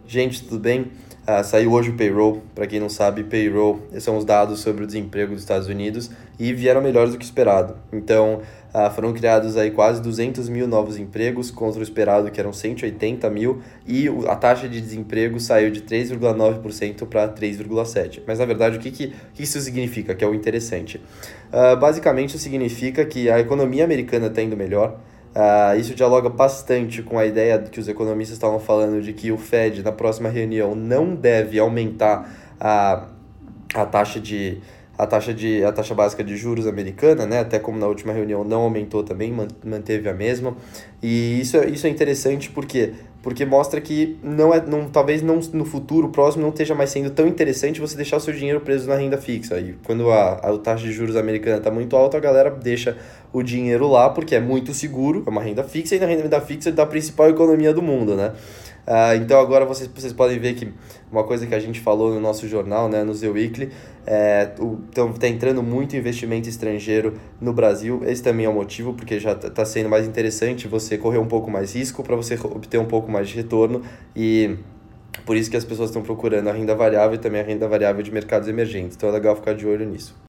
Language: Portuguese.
Gente, tudo bem? Saiu hoje o payroll. Para quem não sabe, payroll são os dados sobre o desemprego dos Estados Unidos e vieram melhores do que esperado. Então, foram criados aí quase 200 mil novos empregos contra o esperado que eram 180 mil e a taxa de desemprego saiu de 3,9% para 3,7%. Mas na verdade, o que isso significa? Que é o interessante. Basicamente, isso significa que a economia americana está indo melhor. Isso dialoga bastante com a ideia que os economistas estavam falando de que o Fed, na próxima reunião, não deve aumentar a taxa de, a taxa básica de juros americana, né? Até como na última reunião não aumentou também, manteve a mesma. E isso é interessante porque mostra que talvez não, no futuro próximo não esteja mais sendo tão interessante você deixar o seu dinheiro preso na renda fixa. E quando a taxa de juros americana está muito alta, a galera deixa o dinheiro lá porque é muito seguro, é uma renda fixa, e na renda fixa da principal economia do mundo, né? Então agora vocês podem ver que uma coisa que a gente falou no nosso jornal, né, no The Weekly, então tá entrando muito investimento estrangeiro no Brasil. Esse também é o motivo, porque já está sendo mais interessante você correr um pouco mais risco para você obter um pouco mais de retorno, e por isso que as pessoas estão procurando a renda variável e também a renda variável de mercados emergentes. Então é legal ficar de olho nisso.